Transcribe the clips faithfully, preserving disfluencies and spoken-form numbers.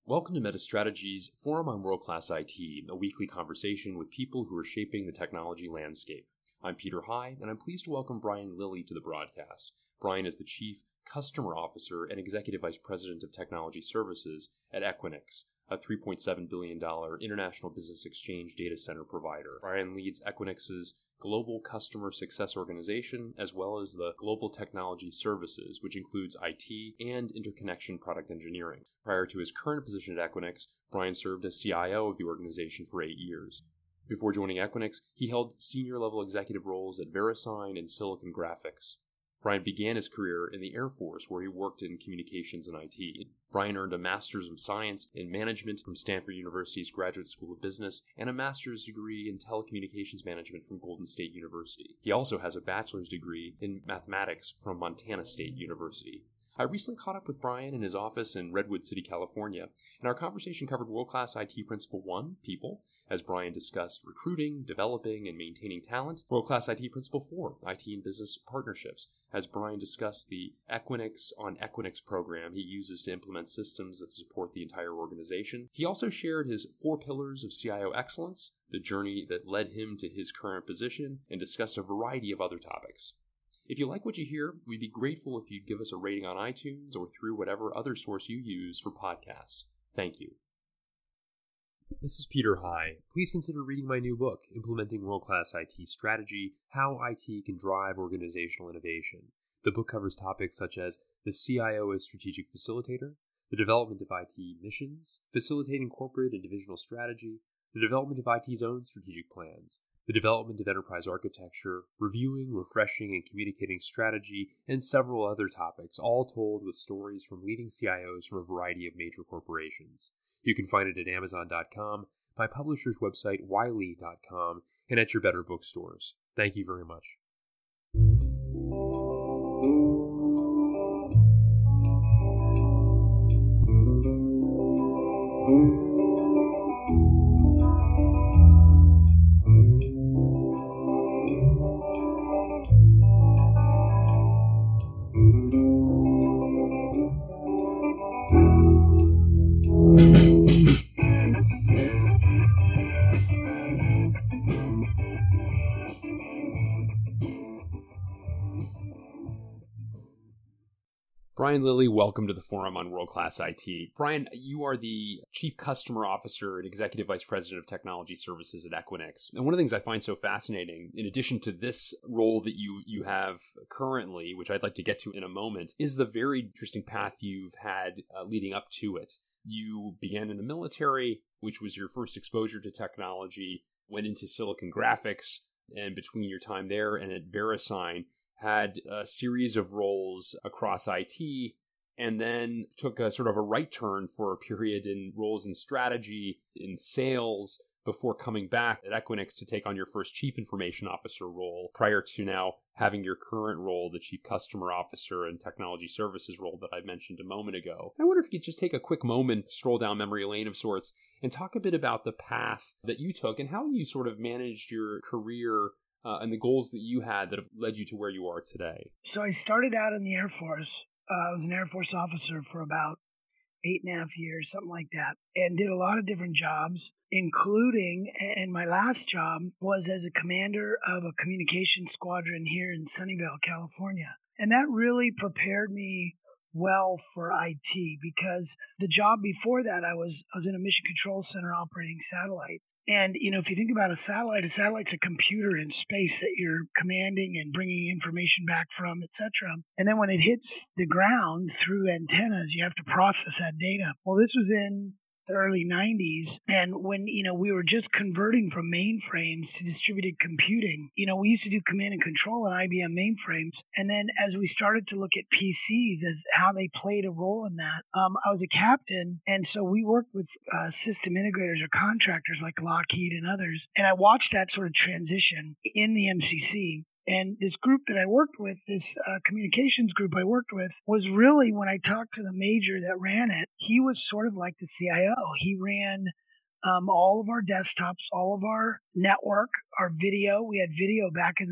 Welcome to MetaStrategy's Forum on World-Class I T, a weekly conversation with people who are shaping the technology landscape. I'm Peter High, and I'm pleased to welcome Brian Lilly to the broadcast. Brian is the Chief Customer Officer and Executive Vice President of Technology Services at Equinix, a three point seven billion dollars international business exchange data center provider. Brian leads Equinix's global customer success organization, as well as the global technology services, which includes I T and interconnection product engineering. Prior to his current position at Equinix, Brian served as C I O of the organization for eight years. Before joining Equinix, he held senior-level executive roles at VeriSign and Silicon Graphics. Brian began his career in the Air Force, where he worked in communications and I T. Brian earned a Master's of Science in Management from Stanford University's Graduate School of Business and a Master's degree in Telecommunications Management from Golden State University. He also has a Bachelor's degree in Mathematics from Montana State University. I recently caught up with Brian in his office in Redwood City, California, and our conversation covered world-class I T Principle one, people, as Brian discussed recruiting, developing, and maintaining talent. World-class I T Principle four, I T and business partnerships, as Brian discussed the Equinix on Equinix program he uses to implement systems that support the entire organization. He also shared his four pillars of C I O excellence, the journey that led him to his current position, and discussed a variety of other topics. If you like what you hear, we'd be grateful if you'd give us a rating on iTunes or through whatever other source you use for podcasts. Thank you. This is Peter High. Please consider reading my new book, Implementing World-Class I T Strategy, How I T Can Drive Organizational Innovation. The book covers topics such as the C I O as strategic facilitator, the development of I T missions, facilitating corporate and divisional strategy, the development of I T's own strategic plans, the development of enterprise architecture, reviewing, refreshing, and communicating strategy, and several other topics, all told with stories from leading C I Os from a variety of major corporations. You can find it at amazon dot com, my publisher's website, wiley dot com, and at your better bookstores. Thank you very much. Brian Lilly, welcome to the Forum on World-Class I T. Brian, you are the Chief Customer Officer and Executive Vice President of Technology Services at Equinix. And one of the things I find so fascinating, in addition to this role that you, you have currently, which I'd like to get to in a moment, is the very interesting path you've had uh, leading up to it. You began in the military, which was your first exposure to technology, went into Silicon Graphics, and between your time there and at VeriSign, had a series of roles across I T, and then took a sort of a right turn for a period in roles in strategy, in sales, before coming back at Equinix to take on your first Chief Information Officer role, prior to now having your current role, the Chief Customer Officer and Technology Services role that I mentioned a moment ago. I wonder if you could just take a quick moment, stroll down memory lane of sorts, and talk a bit about the path that you took and how you sort of managed your career Uh, and the goals that you had that have led you to where you are today. So I started out in the Air Force. Uh, I was an Air Force officer for about eight and a half years, something like that, and did a lot of different jobs, including, and my last job was as a commander of a communications squadron here in Sunnyvale, California. And that really prepared me well for I T, because the job before that, I was I was in a mission control center operating satellites. And, you know, if you think about a satellite, a satellite's a computer in space that you're commanding and bringing information back from, et cetera. And then when it hits the ground through antennas, you have to process that data. Well, this was in the early nineties. And when, you know, we were just converting from mainframes to distributed computing, you know, we used to do command and control on I B M mainframes. And then as we started to look at P Cs as how they played a role in that, um, I was a captain. And so we worked with uh, system integrators or contractors like Lockheed and others. And I watched that sort of transition in the M C C. And this group that I worked with, this uh, communications group I worked with, was really, when I talked to the major that ran it, he was sort of like the C I O. He ran um, all of our desktops, all of our network, our video. We had video back in the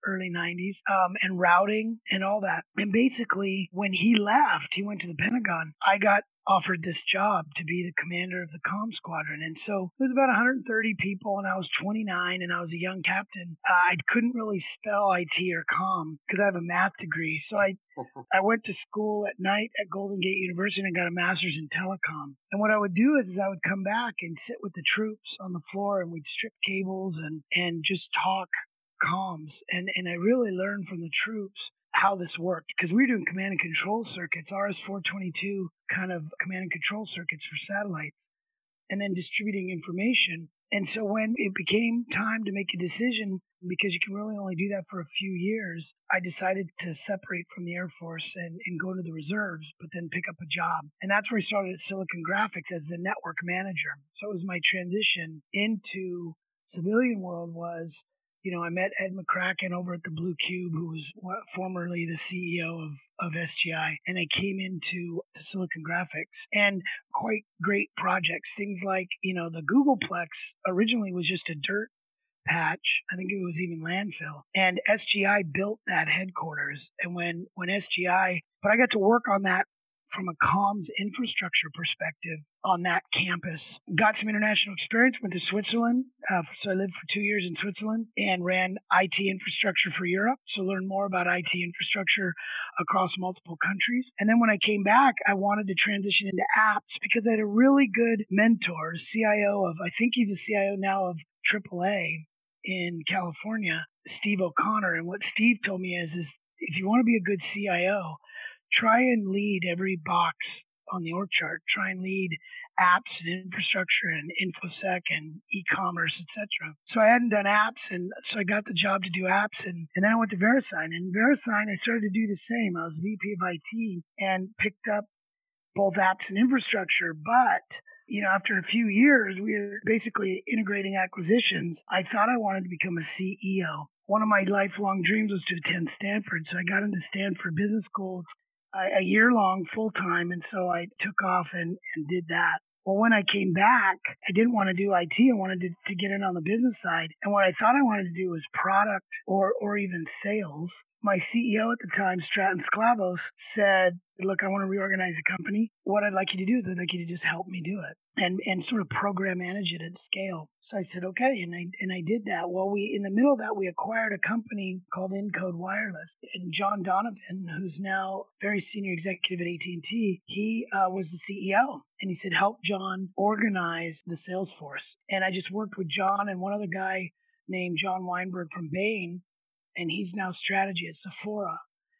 early nineties, um, and routing and all that. And basically, when he left, he went to the Pentagon. I got offered this job to be the commander of the comm squadron. And so it was about one hundred thirty people, and I was twenty-nine, and I was a young captain. Uh, I couldn't really spell I T or comm because I have a math degree. So I I went to school at night at Golden Gate University and got a master's in telecom. And what I would do is, is I would come back and sit with the troops on the floor, and we'd strip cables and, and just talk comms. And, and I really learned from the troops how this worked, because we were doing command and control circuits, R S four twenty-two kind of command and control circuits for satellites, and then distributing information. And so when it became time to make a decision, because you can really only do that for a few years, I decided to separate from the Air Force and, and go to the reserves, but then pick up a job. And that's where I started at Silicon Graphics as the network manager. So it was my transition into civilian world was, you know, I met Ed McCracken over at the Blue Cube, who was formerly the C E O of, of S G I, and I came into Silicon Graphics, and quite great projects. Things like, you know, the Googleplex originally was just a dirt patch. I think it was even landfill. And S G I built that headquarters. And when, when S G I, but I got to work on that from a comms infrastructure perspective on that campus. Got some international experience, went to Switzerland. Uh, so I lived for two years in Switzerland and ran I T infrastructure for Europe. So learned more about I T infrastructure across multiple countries. And then when I came back, I wanted to transition into apps because I had a really good mentor, C I O of, I think he's a C I O now of triple A in California, Steve O'Connor. And what Steve told me is, is if you want to be a good C I O, try and lead every box on the org chart. Try and lead apps and infrastructure and InfoSec and e-commerce, et cetera. So I hadn't done apps, and so I got the job to do apps, and, and then I went to VeriSign. And VeriSign, I started to do the same. I was V P of I T and picked up both apps and infrastructure. But, you know, after a few years, we were basically integrating acquisitions. I thought I wanted to become a C E O. One of my lifelong dreams was to attend Stanford. So I got into Stanford Business School a year long full time. And so I took off and, and did that. Well, when I came back, I didn't want to do I T. I wanted to, to get in on the business side. And what I thought I wanted to do was product or, or even sales. My C E O at the time, Stratton Sklavos, said, look, I want to reorganize the company. What I'd like you to do is I'd like you to just help me do it and, and sort of program manage it at scale. So I said, okay. And I, and I did that. Well, we, in the middle of that, we acquired a company called Encode Wireless, and John Donovan, who's now very senior executive at A T and T, he uh, was the C E O, and he said, help John organize the sales force. And I just worked with John and one other guy named John Weinberg from Bain, and he's now strategy at Sephora.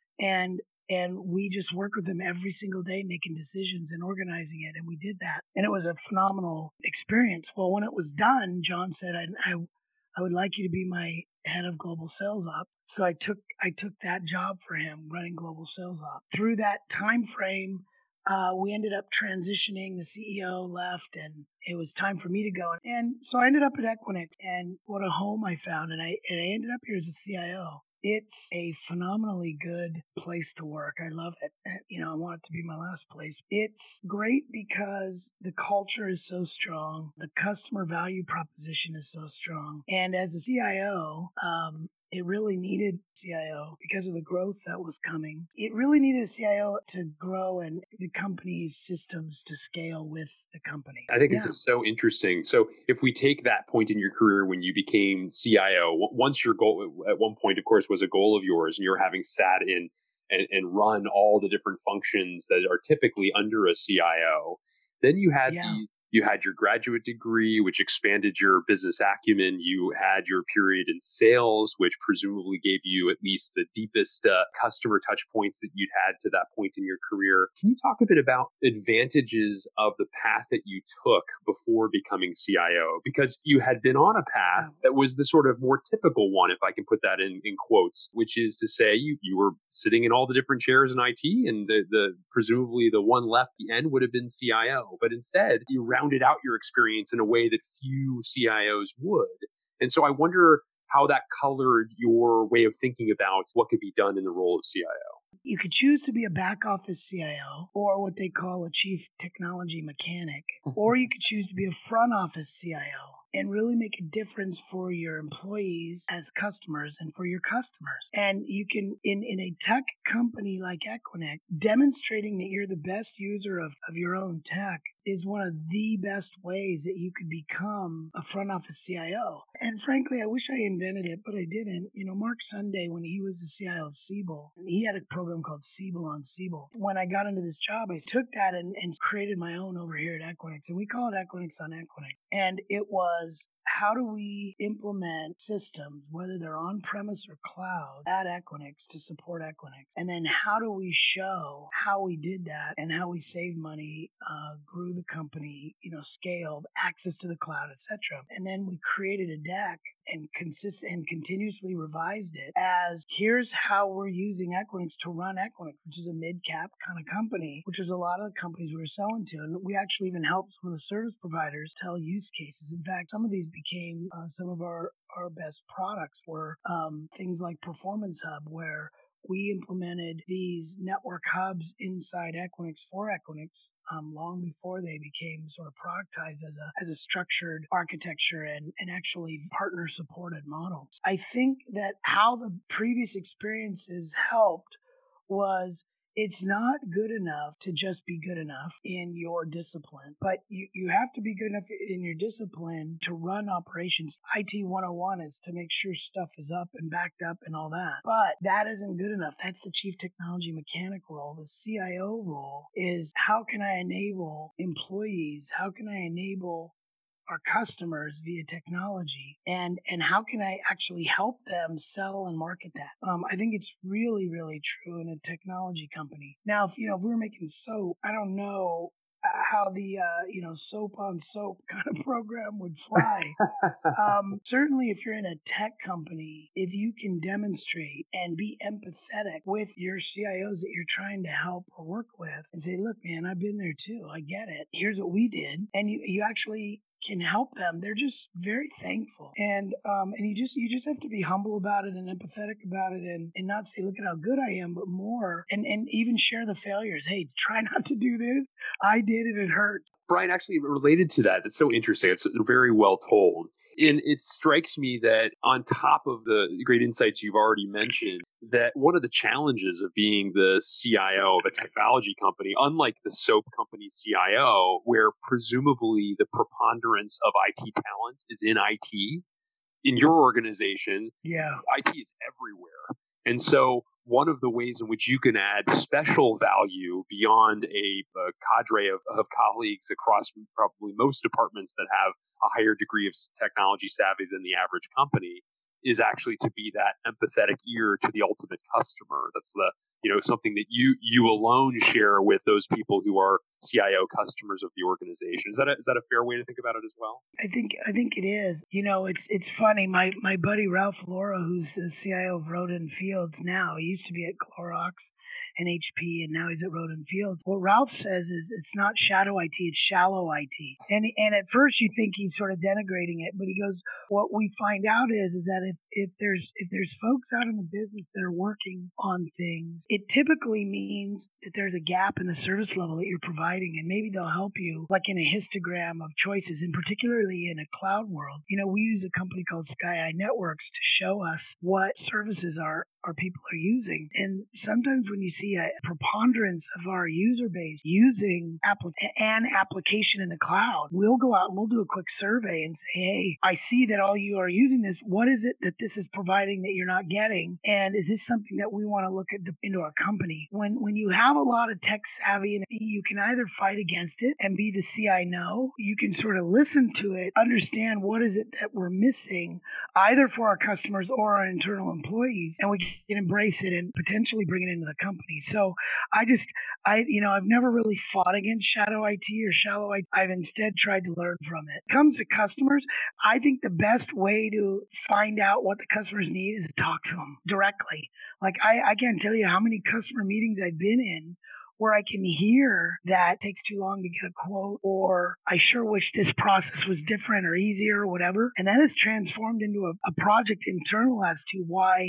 And And we just worked with them every single day, making decisions and organizing it. And we did that. And it was a phenomenal experience. Well, when it was done, John said, I, I, I would like you to be my head of global sales op. So I took, I took that job for him, running global sales op. Through that time frame, uh, we ended up transitioning. The C E O left, and it was time for me to go. And so I ended up at Equinix, and what a home I found. And I, and I ended up here as a C I O. It's a phenomenally good place to work. I love it. You know, I want it to be my last place. It's great because the culture is so strong. The customer value proposition is so strong. And as a C I O, um, it really needed C I O because of the growth that was coming. It really needed a C I O to grow and the company's systems to scale with the company. I think yeah. this is so interesting. So if we take that point in your career when you became C I O, once your goal at one point, of course, was a goal of yours, and you're having sat in and, and run all the different functions that are typically under a C I O, then you had yeah. the You had your graduate degree, which expanded your business acumen. You had your period in sales, which presumably gave you at least the deepest uh, customer touch points that you'd had to that point in your career. Can you talk a bit about advantages of the path that you took before becoming C I O? Because you had been on a path that was the sort of more typical one, if I can put that in, in quotes, which is to say you, you were sitting in all the different chairs in I T, and the, the presumably the one left at the end would have been C I O. But instead, you rounded out your experience in a way that few C I Os would. And so I wonder how that colored your way of thinking about what could be done in the role of C I O. You could choose to be a back office C I O, or what they call a chief technology mechanic, or you could choose to be a front office C I O. and really make a difference for your employees as customers and for your customers. And you can, in, in a tech company like Equinix, demonstrating that you're the best user of, of your own tech is one of the best ways that you could become a front office C I O. And frankly, I wish I invented it, but I didn't. You know, Mark Sunday, when he was the C I O of Siebel, he had a program called Siebel on Siebel. When I got into this job, I took that and, and created my own over here at Equinix, and we call it Equinix on Equinix. And it was, how do we implement systems, whether they're on-premise or cloud, at Equinix to support Equinix? And then how do we show how we did that and how we saved money, uh, grew the company, you know, scaled, access to the cloud, et cetera. And then we created a deck and consist and continuously revised it as, here's how we're using Equinix to run Equinix, which is a mid-cap kind of company, which is a lot of the companies we were selling to. And we actually even helped some of the service providers tell use cases. In fact, some of these became uh, some of our, our best products were um, things like Performance Hub, where we implemented these network hubs inside Equinix for Equinix um, long before they became sort of productized as a as a structured architecture and, and actually partner-supported models. I think that how the previous experiences helped was, it's not good enough to just be good enough in your discipline, but you, you have to be good enough in your discipline to run operations. I T one oh one is to make sure stuff is up and backed up and all that. But that isn't good enough. That's the chief technology mechanic role. The C I O role is, how can I enable employees? How can I enable our customers via technology, and and how can I actually help them sell and market that? Um, I think it's really, really true in a technology company. Now, if you know, if we were making soap, I don't know how the uh, you know soap on soap kind of program would fly. um, certainly, if you're in a tech company, if you can demonstrate and be empathetic with your C I Os that you're trying to help or work with, and say, look, man, I've been there too. I get it. Here's what we did, and you you actually can help them, they're just very thankful. And um and you just you just have to be humble about it and empathetic about it, and, and not say, look at how good I am, but more and, and even share the failures. Hey, try not to do this. I did it, it hurt. Brian, actually related to that, that's so interesting. It's very well told. And it strikes me that on top of the great insights you've already mentioned, that one of the challenges of being the C I O of a technology company, unlike the soap company C I O, where presumably the preponderance of I T talent is in I T, in your organization, yeah, I T is everywhere. And so one of the ways in which you can add special value beyond a, a cadre of, of colleagues across probably most departments that have a higher degree of technology savvy than the average company is actually to be that empathetic ear to the ultimate customer. That's the, you know, something that you you alone share with those people who are C I O customers of the organization. Is that a, is that a fair way to think about it as well? I think I think it is. You know, it's it's funny. My my buddy Ralph Laura, who's the C I O of Roden Fields now, he used to be at Clorox and H P, and now he's at Roden Fields. What Ralph says is it's not shadow I T, it's shallow I T. And and at first you think he's sort of denigrating it, but he goes, what we find out is is that if, if there's if there's folks out in the business that are working on things, it typically means that there's a gap in the service level that you're providing, and maybe they'll help you, like in a histogram of choices, and particularly in a cloud world. You know, we use a company called SkyEye Networks to show us what services our, our people are using. And sometimes when you see a preponderance of our user base using applic- an application in the cloud, we'll go out and we'll do a quick survey and say, hey, I see that all you are using this. What is it that this is providing that you're not getting? And is this something that we want to look at the, into our company? When when you have a lot of tech savvy, and you can either fight against it and be the C I O, you can sort of listen to it, understand what is it that we're missing, either for our customers or our internal employees, and we can embrace it and potentially bring it into the company. So I just, I, you know, I've never really fought against shadow I T or shallow I T. I've instead tried to learn from it. When it comes to customers, I think the best way to find out what the customers need is to talk to them directly. Like I, I can't tell you how many customer meetings I've been in where I can hear that it takes too long to get a quote, or I sure wish this process was different or easier or whatever. And that is transformed into a, a project internal as to why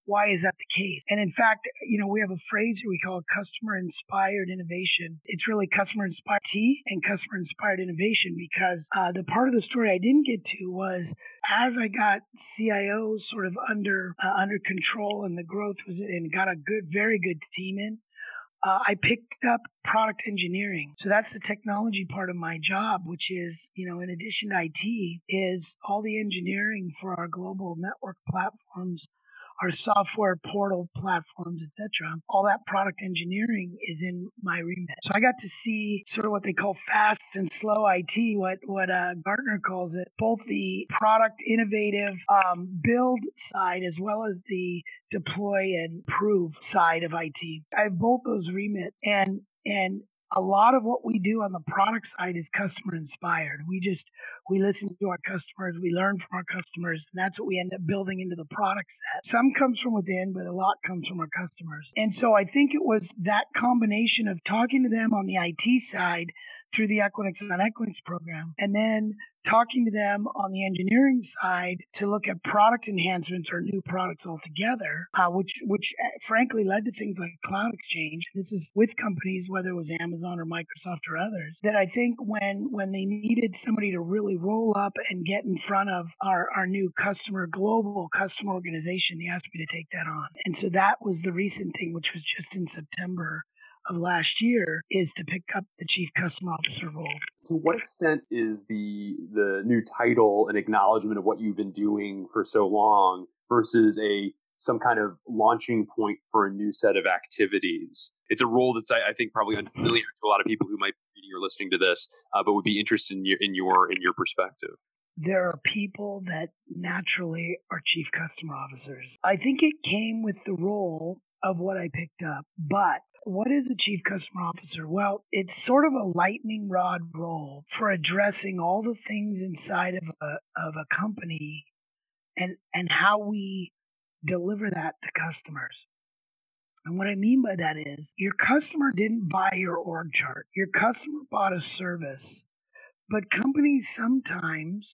why is that the case? And in fact, you know, we have a phrase we call customer-inspired innovation. It's really customer-inspired T and customer-inspired innovation because uh, the part of the story I didn't get to was as I got C I Os sort of under uh, under control and the growth was and got a good, very good team in, Uh, I picked up product engineering. So that's the technology part of my job, which is, you know, in addition to I T, is all the engineering for our global network platforms, our software portal platforms, et cetera. All that product engineering is in my remit. So I got to see sort of what they call fast and slow I T, what what uh, Gartner calls it, both the product innovative um, build side as well as the deploy and prove side of I T. I have both those remit, and and a lot of what we do on the product side is customer inspired. We just, we listen to our customers, we learn from our customers, and that's what we end up building into the product set. Some comes from within, but a lot comes from our customers. And so I think it was that combination of talking to them on the I T side through the Equinix on Equinix program, and then talking to them on the engineering side to look at product enhancements or new products altogether, uh, which which frankly led to things like Cloud Exchange. This is with companies, whether it was Amazon or Microsoft or others, that I think when when they needed somebody to really roll up and get in front of our, our new customer, global customer organization, they asked me to take that on. And so that was the recent thing, which was just in September of last year, is to pick up the Chief Customer Officer role. To what extent is the the new title an acknowledgement of what you've been doing for so long versus a some kind of launching point for a new set of activities? It's a role that's, I, I think, probably unfamiliar to a lot of people who might be reading or listening to this, uh, but would be interested in your in your in your perspective. There are people that naturally are Chief Customer Officers. I think it came with the role of what I picked up, but what is a Chief Customer Officer? Well, it's sort of a lightning rod role for addressing all the things inside of a of a company and and how we deliver that to customers. And what I mean by that is your customer didn't buy your org chart. Your customer bought a service. But companies sometimes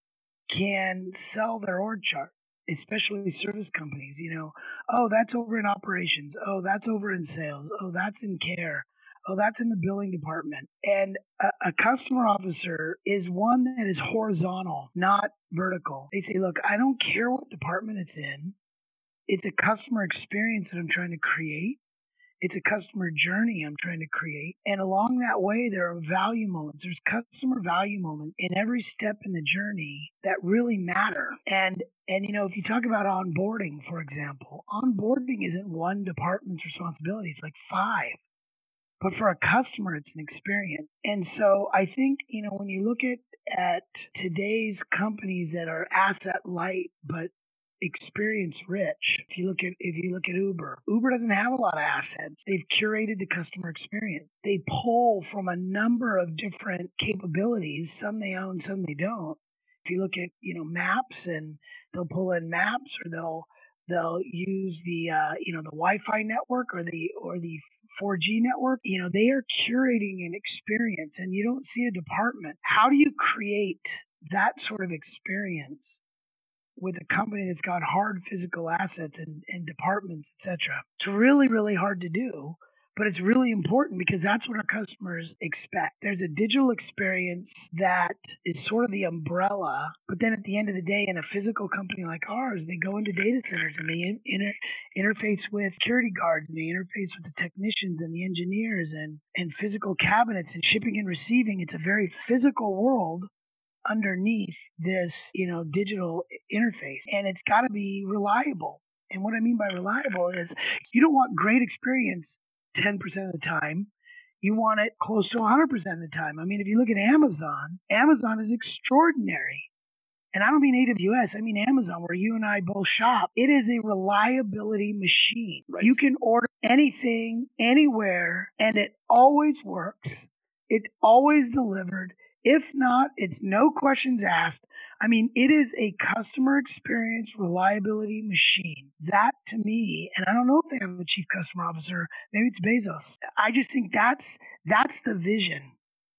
can sell their org chart, especially service companies, you know, oh, that's over in operations. Oh, that's over in sales. Oh, that's in care. Oh, that's in the billing department. And a, a customer officer is one that is horizontal, not vertical. They say, look, I don't care what department it's in. It's a customer experience that I'm trying to create. It's a customer journey I'm trying to create. And along that way, there are value moments. There's customer value moments in every step in the journey that really matter. And, and you know, if you talk about onboarding, for example, onboarding isn't one department's responsibility. It's like five. But for a customer, it's an experience. And so I think, you know, when you look at, at today's companies that are asset light, but experience rich. If you look at if you look at Uber, Uber doesn't have a lot of assets. They've curated the customer experience. They pull from a number of different capabilities. Some they own, some they don't. If you look at you know maps, and they'll pull in maps, or they'll they'll use the uh, you know the Wi-Fi network or the or the four G network. You know they are curating an experience, and you don't see a department. How do you create that sort of experience with a company that's got hard physical assets and, and departments, et cetera? It's really, really hard to do, but it's really important because that's what our customers expect. There's a digital experience that is sort of the umbrella, but then at the end of the day, in a physical company like ours, they go into data centers and they inter- interface with security guards, and they interface with the technicians and the engineers and, and physical cabinets and shipping and receiving. It's a very physical world underneath this, you know, digital interface. And it's got to be reliable. And what I mean by reliable is you don't want great experience ten percent of the time. You want it close to one hundred percent of the time. I mean, if you look at Amazon, Amazon is extraordinary. And I don't mean A W S, I mean Amazon, where you and I both shop. It is a reliability machine. Right. You can order anything, anywhere, and it always works. It's always delivered. If not, it's no questions asked. I mean, it is a customer experience reliability machine. That, to me, and I don't know if they have a chief customer officer, maybe it's Bezos. I just think that's that's the vision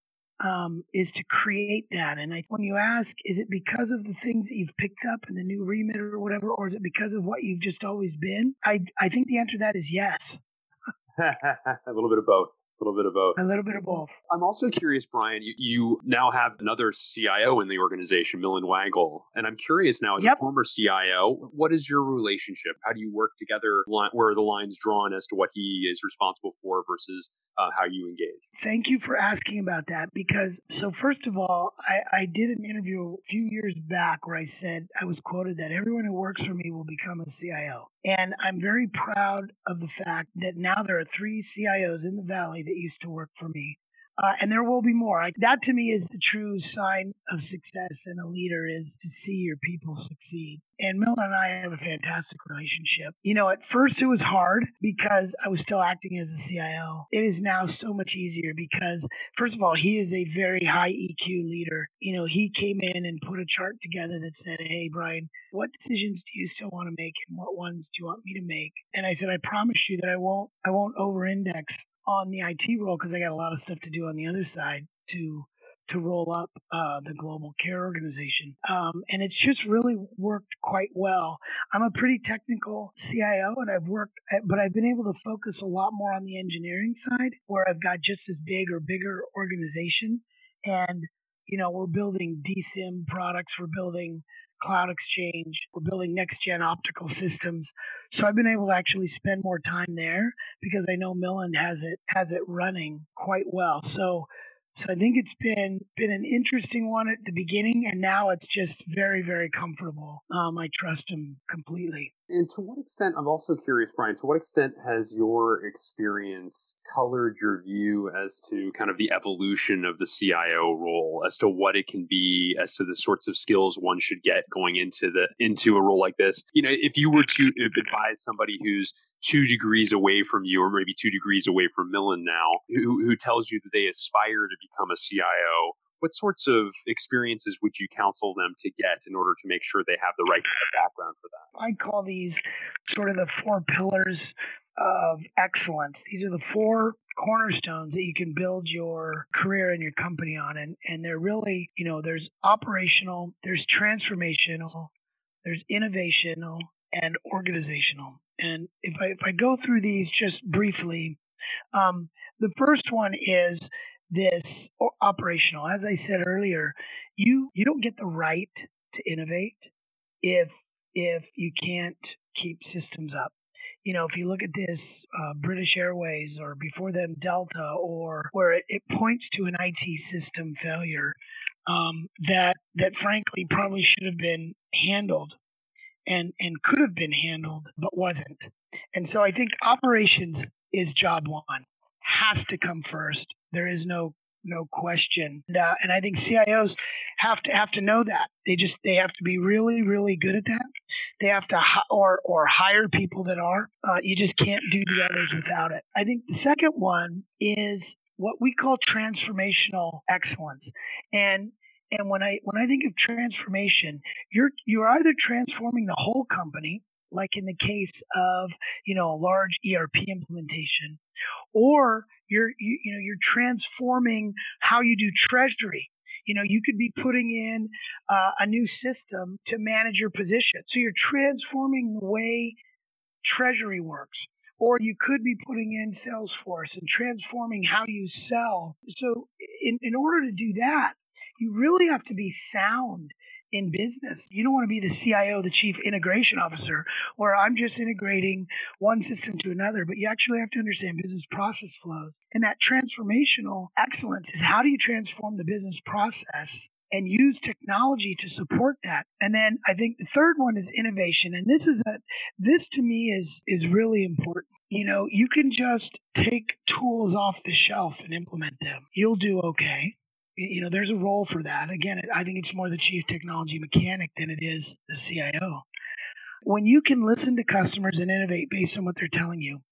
um, is to create that. And I, when you ask, is it because of the things that you've picked up in the new remit or whatever, or is it because of what you've just always been? I, I think the answer to that is yes. A little bit of both. A little bit of both. A little bit of both. I'm also curious, Brian, you, you now have another C I O in the organization, Millen Wagel. And I'm curious now, as yep. a former C I O, what is your relationship? How do you work together? Where are the lines drawn as to what he is responsible for versus uh, how you engage? Thank you for asking about that because, so first of all, I, I did an interview a few years back where I said, I was quoted that everyone who works for me will become a C I O. And I'm very proud of the fact that now there are three C I Os in the Valley that used to work for me. Uh, and there will be more. I, that to me is the true sign of success in a leader is to see your people succeed. And Millen and I have a fantastic relationship. You know, at first it was hard because I was still acting as a C I O. It is now so much easier because, first of all, he is a very high E Q leader. You know, he came in and put a chart together that said, hey, Brian, what decisions do you still want to make and what ones do you want me to make? And I said, I promise you that I won't, I won't over-index on the I T role because I got a lot of stuff to do on the other side to to roll up uh, the global care organization. Um, and it's just really worked quite well. I'm a pretty technical C I O and I've worked, but I've been able to focus a lot more on the engineering side where I've got just as big or bigger organization. And, you know, we're building D SIM products, we're building cloud exchange, we're building next gen optical systems. So I've been able to actually spend more time there because I know Millen has it has it running quite well. So so I think it's been been an interesting one at the beginning, and now it's just very, very comfortable. Um, I trust him completely. And to what extent, I'm also curious, Brian, to what extent has your experience colored your view as to kind of the evolution of the C I O role, as to what it can be, as to the sorts of skills one should get going into the into a role like this? You know, if you were to advise somebody who's two degrees away from you, or maybe two degrees away from Millen now, who, who tells you that they aspire to become a C I O, what sorts of experiences would you counsel them to get in order to make sure they have the right kind of background for that? I call these sort of the four pillars of excellence. These are the four cornerstones that you can build your career and your company on. And, and they're really, you know, there's operational, there's transformational, there's innovational, and organizational. And if I, if I go through these just briefly, um, the first one is this operational. As I said earlier, you you don't get the right to innovate if if you can't keep systems up. You know, if you look at this uh, British Airways or before them Delta, or where it, it points to an I T system failure um, that that frankly probably should have been handled and and could have been handled but wasn't. And so I think operations is job one, has to come first. There is no no question, and, uh, and I think C I Os have to have to know that. They just they have to be really really good at that. They have to hi- or or hire people that are. Uh, you just can't do the others without it. I think the second one is what we call transformational excellence, and and when I when I think of transformation, you're you're either transforming the whole company, like in the case of, you know, a large E R P implementation, or you're, you, you know, you're transforming how you do treasury. You know, you could be putting in uh, a new system to manage your position. So you're transforming the way treasury works. Or you could be putting in Salesforce and transforming how you sell. So in, in order to do that, you really have to be sound in business. You don't want to be the C I O, the chief integration officer, where I'm just integrating one system to another, but you actually have to understand business process flows. And that transformational excellence is how do you transform the business process and use technology to support that. And then I think the third one is innovation. And this is a, this to me is, is really important. You know, you can just take tools off the shelf and implement them. You'll do okay. You know, there's a role for that. Again, I think it's more the chief technology mechanic than it is the C I O. When you can listen to customers and innovate based on what they're telling you,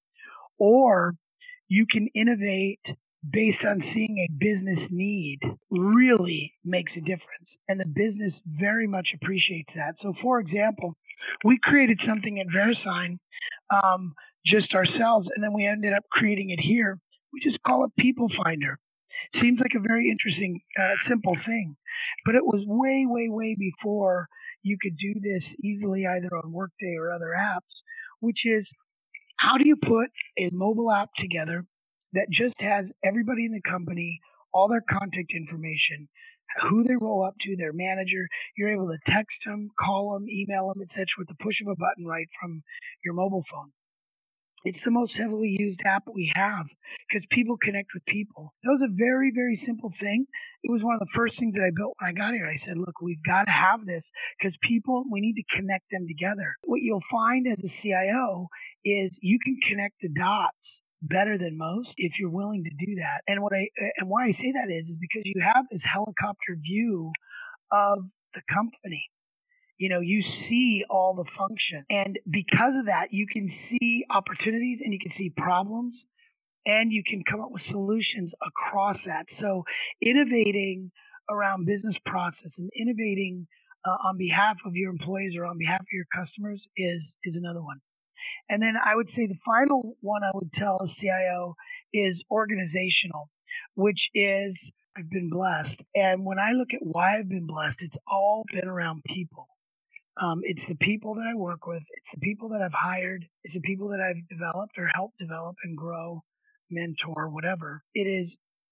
or you can innovate based on seeing a business need, really makes a difference. And the business very much appreciates that. So, for example, we created something at VeriSign um, just ourselves, and then we ended up creating it here. We just call it People Finder. Seems like a very interesting, uh, simple thing, but it was way, way, way before you could do this easily either on Workday or other apps, which is how do you put a mobile app together that just has everybody in the company, all their contact information, who they roll up to, their manager. You're able to text them, call them, email them, et cetera, with the push of a button right from your mobile phone. It's the most heavily used app we have because people connect with people. That was a very, very simple thing. It was one of the first things that I built when I got here. I said, look, we've got to have this because people, we need to connect them together. What you'll find as a C I O is you can connect the dots better than most if you're willing to do that. And what I and why I say that is is because you have this helicopter view of the company. You know, you see all the function. And because of that, you can see opportunities and you can see problems and you can come up with solutions across that. So innovating around business process and innovating uh, on behalf of your employees or on behalf of your customers is is another one. And then I would say the final one I would tell a C I O is organizational, which is I've been blessed. And when I look at why I've been blessed, it's all been around people. Um, it's the people that I work with. It's the people that I've hired. It's the people that I've developed or helped develop and grow, mentor, whatever. It is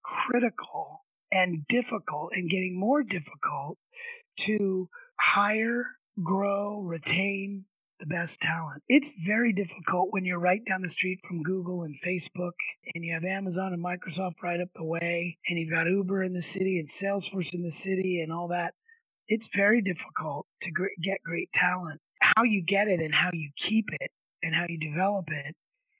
critical and difficult and getting more difficult to hire, grow, retain the best talent. It's very difficult when you're right down the street from Google and Facebook and you have Amazon and Microsoft right up the way and you've got Uber in the city and Salesforce in the city and all that. It's very difficult to get great talent. How you get it and how you keep it and how you develop it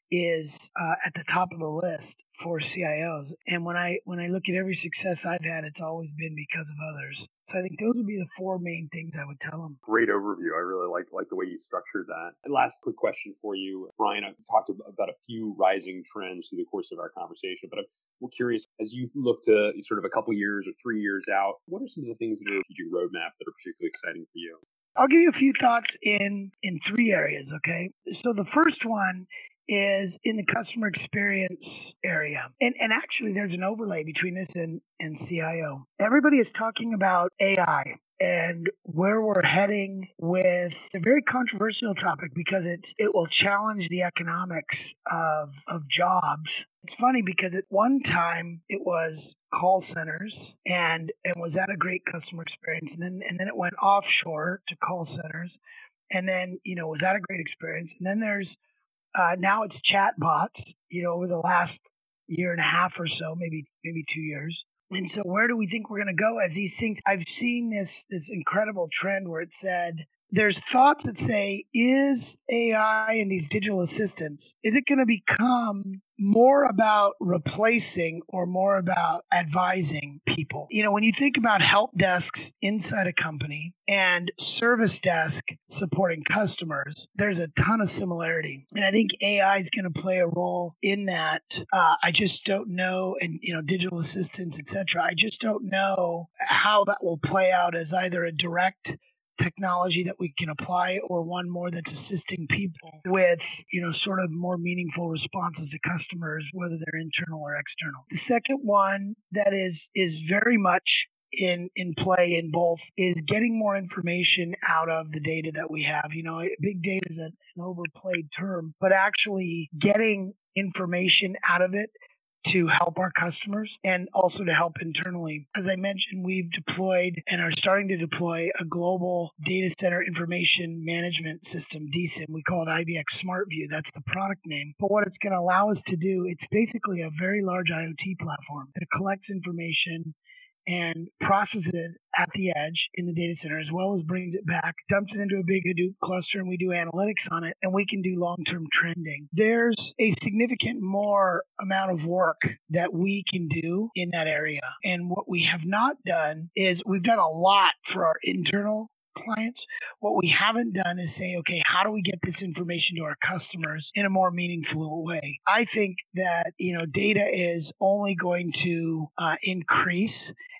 is uh, at the top of the list for C I Os. And when I when I look at every success I've had, it's always been because of others. So I think those would be the four main things I would tell them. Great overview. I really like like the way you structured that. And last quick question for you, Brian. I've talked about a few rising trends through the course of our conversation, but I'm curious, as you look to sort of a couple years or three years out, what are some of the things that are in the strategic roadmap that are particularly exciting for you? I'll give you a few thoughts in in three areas, okay? So the first one is in the customer experience area. And and actually there's an overlay between this and, and C I O. Everybody is talking about A I and where we're heading with a very controversial topic because it it will challenge the economics of of jobs. It's funny because at one time it was call centers and and was that a great customer experience, and then and then it went offshore to call centers, and then you know was that a great experience, and then there's uh, now it's chat bots. You know, over the last year and a half or so, maybe maybe two years. And so where do we think we're going to go as these things? I've seen this this incredible trend where it said there's thoughts that say, is A I and these digital assistants, is it going to become more about replacing or more about advising people? You know, when you think about help desks inside a company and service desk supporting customers, there's a ton of similarity. And I think A I is going to play a role in that. Uh, I just don't know, and, you know, digital assistants, et cetera. I just don't know how that will play out as either a direct technology that we can apply or one more that's assisting people with, you know, sort of more meaningful responses to customers, whether they're internal or external. The second one that is is very much in in play in both is getting more information out of the data that we have. You know, big data is an overplayed term, but actually getting information out of it to help our customers and also to help internally. As I mentioned, we've deployed and are starting to deploy a global data center information management system, D SIM. We call it I B X SmartView. That's the product name. But what it's going to allow us to do, it's basically a very large IoT platform that collects information and processes it at the edge in the data center, as well as brings it back, dumps it into a big Hadoop cluster, and we do analytics on it, and we can do long-term trending. There's a significant more amount of work that we can do in that area. And what we have not done is we've done a lot for our internal clients. What we haven't done is say, okay, how do we get this information to our customers in a more meaningful way? I think that, you know, data is only going to uh, increase.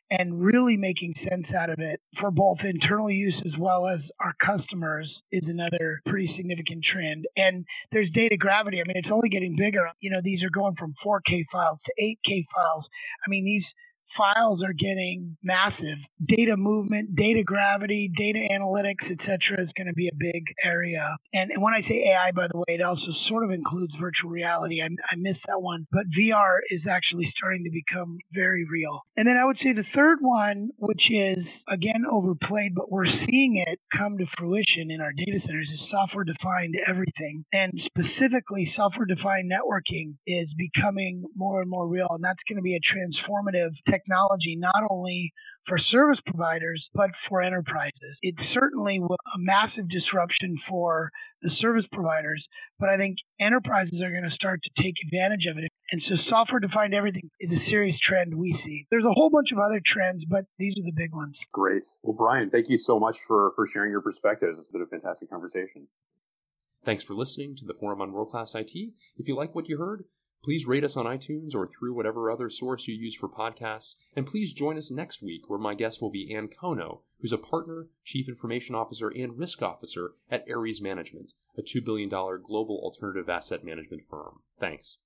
and really making sense out of it for both internal use as well as our customers is another pretty significant trend. And there's data gravity. I mean, it's only getting bigger. You know, these are going from four K files to eight K files. I mean, these files are getting massive. Data movement, data gravity, data analytics, et cetera is going to be a big area. And, and when I say A I, by the way, it also sort of includes virtual reality. I, I missed that one. But V R is actually starting to become very real. And then I would say the third one, which is, again, overplayed, but we're seeing it come to fruition in our data centers, is software-defined everything. And specifically, software-defined networking is becoming more and more real. And that's going to be a transformative technology. Technology not only for service providers, but for enterprises. It's certainly a massive disruption for the service providers, but I think enterprises are going to start to take advantage of it. And so software-defined everything is a serious trend we see. There's a whole bunch of other trends, but these are the big ones. Great. Well, Brian, thank you so much for, for sharing your perspectives. It's been a fantastic conversation. Thanks for listening to the Forum on World Class I T. If you like what you heard, please rate us on iTunes or through whatever other source you use for podcasts. And please join us next week, where my guest will be Ann Kono, who's a partner, chief information officer, and risk officer at Ares Management, a two billion dollars global alternative asset management firm. Thanks.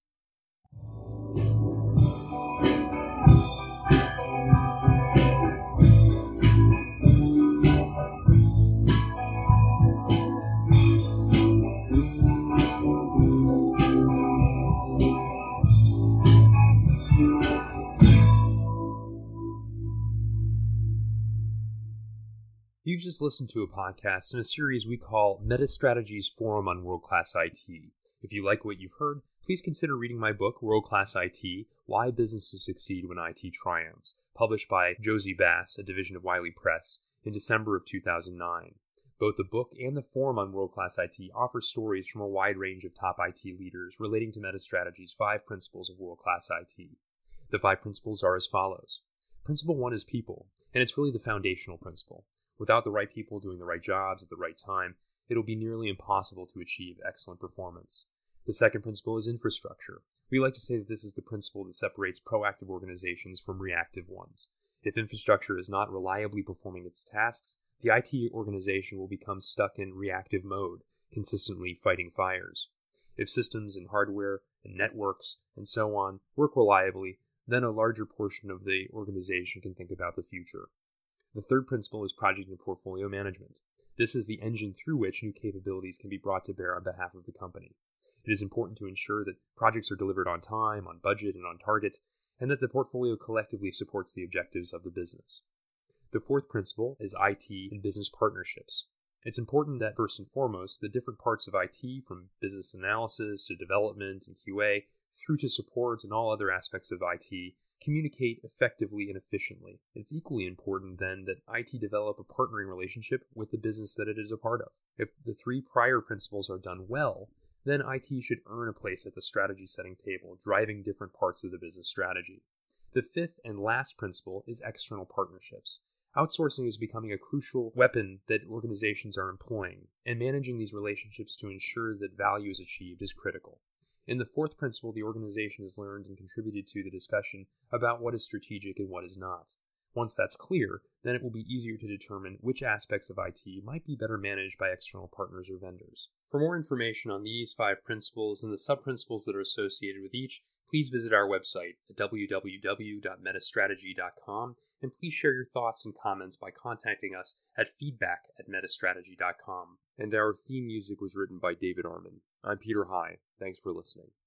You've just listened to a podcast in a series we call MetaStrategy's Forum on World Class I T. If you like what you've heard, please consider reading my book, World Class I T, Why Businesses Succeed When I T Triumphs, published by Josie Bass, a division of Wiley Press, in December of two thousand nine. Both the book and the Forum on World Class I T offer stories from a wide range of top I T leaders relating to MetaStrategy's five principles of World Class I T. The five principles are as follows. Principle one is people, and it's really the foundational principle. Without the right people doing the right jobs at the right time, it'll be nearly impossible to achieve excellent performance. The second principle is infrastructure. We like to say that this is the principle that separates proactive organizations from reactive ones. If infrastructure is not reliably performing its tasks, the I T organization will become stuck in reactive mode, consistently fighting fires. If systems and hardware and networks and so on work reliably, then a larger portion of the organization can think about the future. The third principle is project and portfolio management. This is the engine through which new capabilities can be brought to bear on behalf of the company. It is important to ensure that projects are delivered on time, on budget, and on target, and that the portfolio collectively supports the objectives of the business. The fourth principle is I T and business partnerships. It's important that, first and foremost, the different parts of I T, from business analysis to development and Q A, through to support and all other aspects of I T, communicate effectively and efficiently. It's equally important, then, that I T develop a partnering relationship with the business that it is a part of. If the three prior principles are done well, then I T should earn a place at the strategy setting table, driving different parts of the business strategy. The fifth and last principle is external partnerships. Outsourcing is becoming a crucial weapon that organizations are employing, and managing these relationships to ensure that value is achieved is critical. In the fourth principle, the organization has learned and contributed to the discussion about what is strategic and what is not. Once that's clear, then it will be easier to determine which aspects of I T might be better managed by external partners or vendors. For more information on these five principles and the sub-principles that are associated with each, please visit our website at w w w dot metastrategy dot com, and please share your thoughts and comments by contacting us at feedback at metastrategy dot com. And our theme music was written by David Arman. I'm Peter High. Thanks for listening.